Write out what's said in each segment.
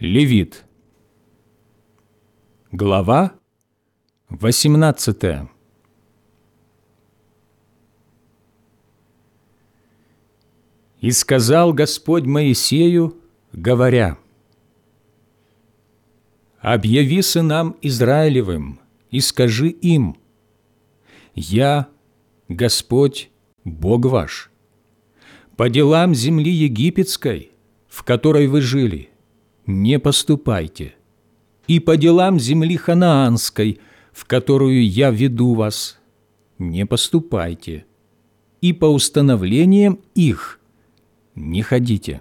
Левит. Глава 18. «И сказал Господь Моисею, говоря: объяви сынам Израилевым и скажи им: Я, Господь, Бог ваш. По делам земли египетской, в которой вы жили, не поступайте, и по делам земли ханаанской, в которую я веду вас, не поступайте, и по установлениям их не ходите.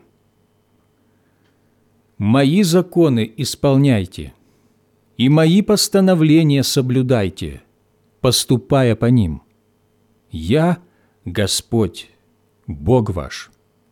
Мои законы исполняйте, и мои постановления соблюдайте, поступая по ним. Я, Господь, Бог ваш.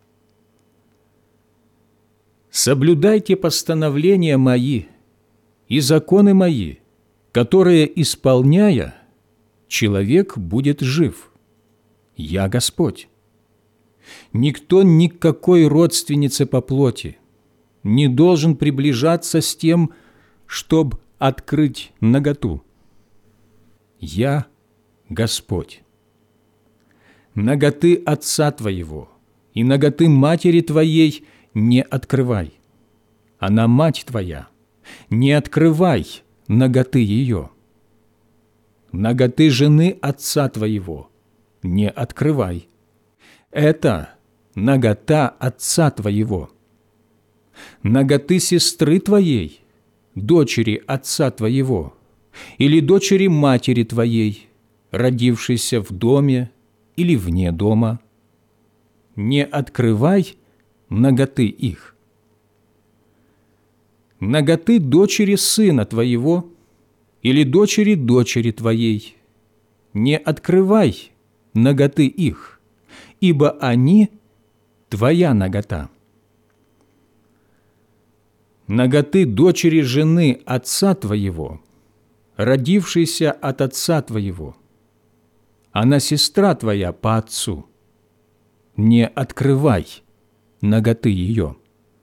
Соблюдайте постановления мои и законы мои, которые, исполняя, человек будет жив. Я Господь. Никто ни к какой родственнице по плоти не должен приближаться с тем, чтобы открыть наготу. Я Господь. Наготы отца твоего и наготы матери твоей не открывай. Она мать твоя, не открывай наготы ее. Наготы жены отца твоего не открывай. Это нагота отца твоего. Наготы сестры твоей, дочери отца твоего, или дочери матери твоей, родившейся в доме или вне дома, не открывай наготы их. Наготы дочери сына твоего или дочери дочери твоей, не открывай наготы их, ибо они твоя нагота. Наготы дочери жены отца твоего, родившейся от отца твоего, она сестра твоя по отцу, не открывай наготы ее.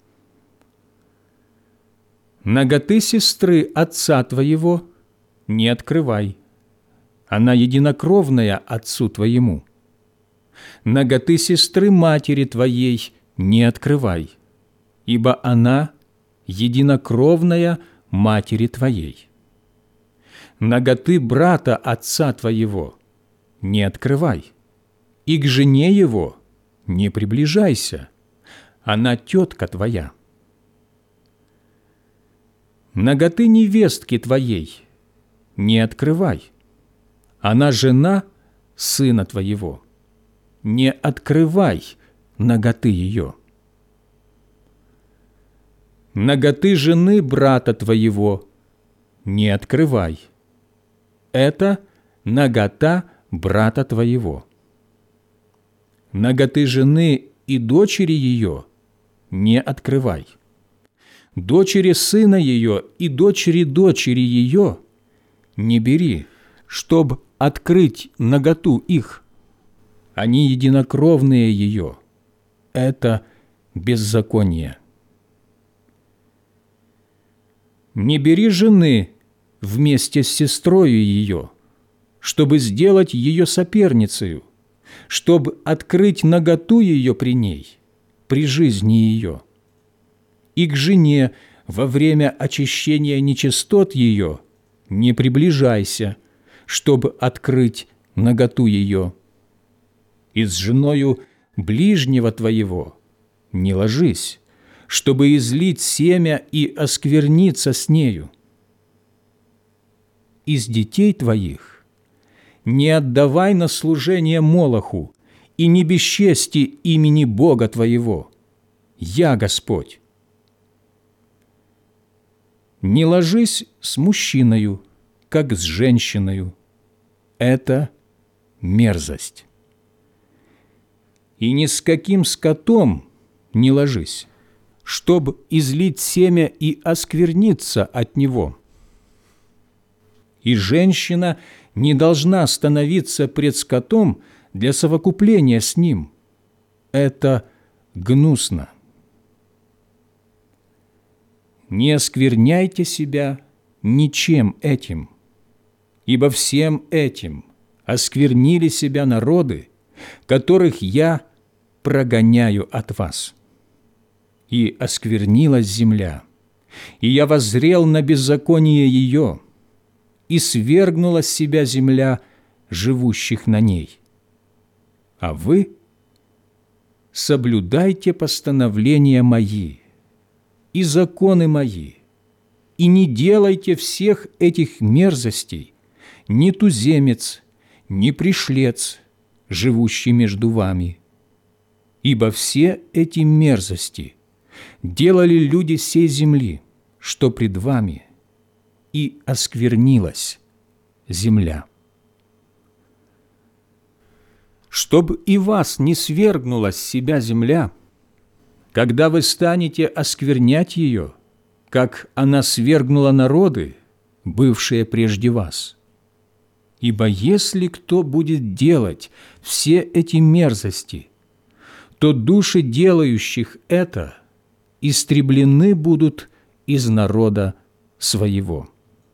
Наготы сестры отца твоего не открывай, она единокровная отцу твоему. Наготы сестры матери твоей не открывай, ибо она единокровная матери твоей. Наготы брата отца твоего не открывай, и к жене его не приближайся, она тетка твоя. Наготы невестки твоей не открывай, она жена сына твоего. Не открывай наготы ее. Наготы жены брата твоего не открывай. Это нагота брата твоего. Наготы жены и дочери ее не открывай. Дочери сына ее и дочери дочери ее не бери, чтоб открыть наготу их. Они единокровные ее. Это беззаконие. Не бери жены вместе с сестрою ее, чтобы сделать ее соперницею, чтобы открыть наготу ее при ней, при жизни ее. И к жене во время очищения нечистот ее не приближайся, чтобы открыть наготу ее. И с женою ближнего твоего не ложись, чтобы излить семя и оскверниться с нею. Из детей твоих не отдавай на служение Молоху и не бесчести имени Бога твоего. Я Господь. Не ложись с мужчиною, как с женщиною. Это мерзость. И ни с каким скотом не ложись, чтоб излить семя и оскверниться от него. И женщина не должна становиться пред скотом для совокупления с ним. Это гнусно. не оскверняйте себя ничем этим, ибо всем этим осквернили себя народы, которых я прогоняю от вас. И осквернилась земля, и я воззрел на беззаконие ее, и свергнула с себя земля живущих на ней. А вы соблюдайте постановления мои и законы мои, и не делайте всех этих мерзостей ни туземец, ни пришлец, живущий между вами. Ибо все эти мерзости делали люди сей земли, что пред вами, и осквернилась земля. Чтоб и вас не свергнула с себя земля, когда вы станете осквернять ее, как она свергнула народы, бывшие прежде вас. Ибо если кто будет делать все эти мерзости, то души делающих это истреблены будут из народа своего.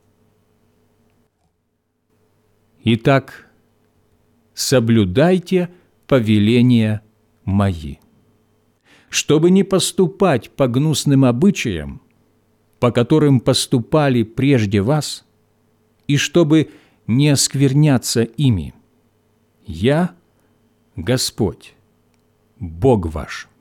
Итак, соблюдайте повеления мои, чтобы не поступать по гнусным обычаям, по которым поступали прежде вас, и чтобы не оскверняться ими. Я, Господь, Бог ваш».